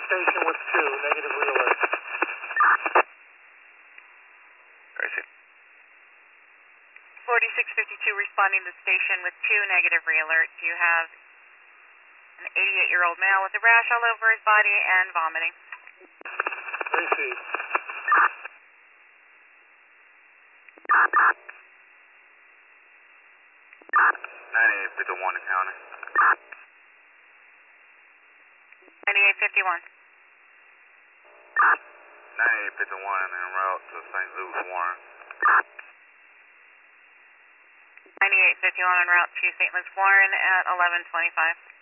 station with 2, negative realert. I see. 4652 responding to station with 2, negative realert. You have an 88-year-old male with a rash all over his body and vomiting. Received. 9851 in county. 9851. 9851 en route to St. Luke's Warren. 9851 en route to St. Louis Warren at 1125.